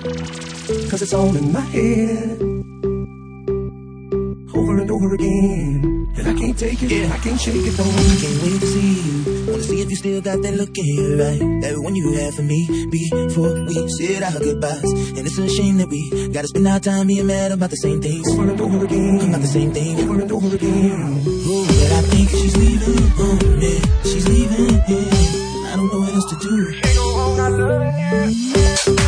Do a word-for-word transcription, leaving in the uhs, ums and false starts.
Cause it's all in my head, over and over again. And I can't take it, yeah. I can't shake it, no. Can't wait to see you. Wanna see if you still got that look in your eye, that one you had for me before we said our goodbyes. And it's a shame that we gotta spend our time being mad about the same things, over and over again, about the same thing, over and over again. Oh, but I think she's leaving, oh yeah, she's leaving, yeah. I don't know what else to do. Ain't no wrong, I love you.